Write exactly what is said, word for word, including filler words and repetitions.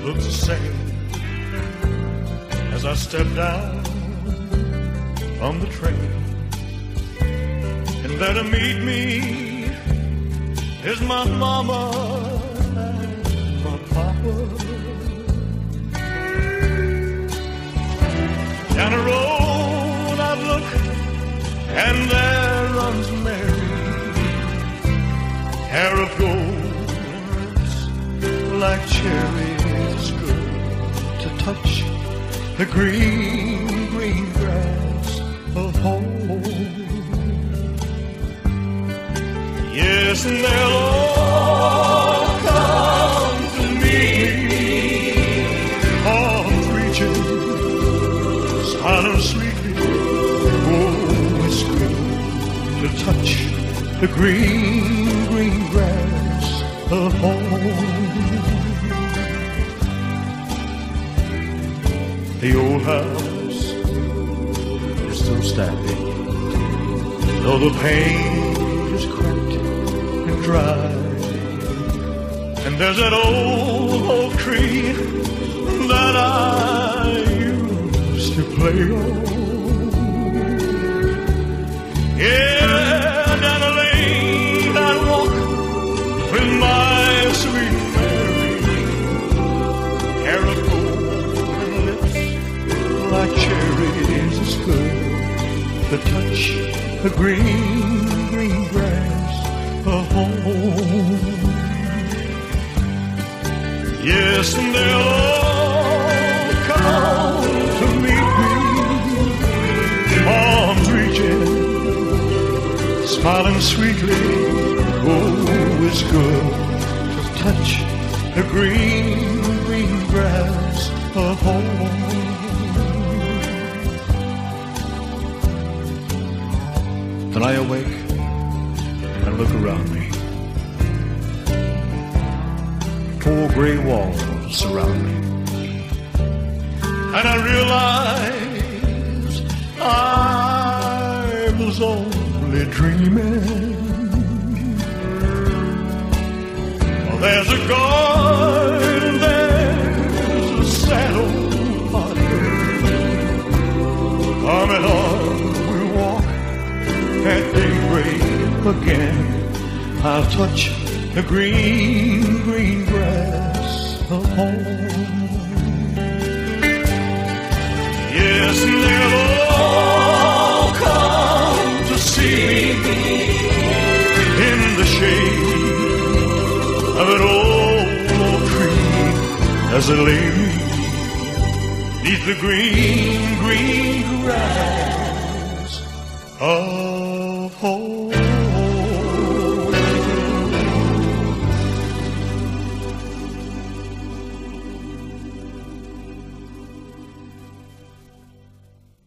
looks the same as I step down from the train. And there to meet me is my mama and my papa. Down the road I look, and there runs Mary, hair of gold like cherries, good to touch the green, green grass of home. Yes, and they'll all come to meet me, arms reaching, smiling sweetly. Oh, it's good to touch the green, green grass of home. The old house is still standing, though the paint is cracked and dry. And there's that old oak tree that I used to play on. Yeah, down the lane I walk with my sweet Mary, hair of gold and lips like cherries. It's good to touch the green, green grass of home. Yes, and they'll all come to meet me, arms reaching, smiling sweetly. Oh, it's good to touch the green, green grass of home. Then I awake and look around me. Four gray walls surround me, and I realize I was only dreaming. Well, there's a guard and there's a sad old heartache. Arm in arm we walk at daybreak again. I'll touch the green, green grass of home. Yes, and they'll all come to see me in the shade of an old oak tree as they lay me neath the green, green grass of home.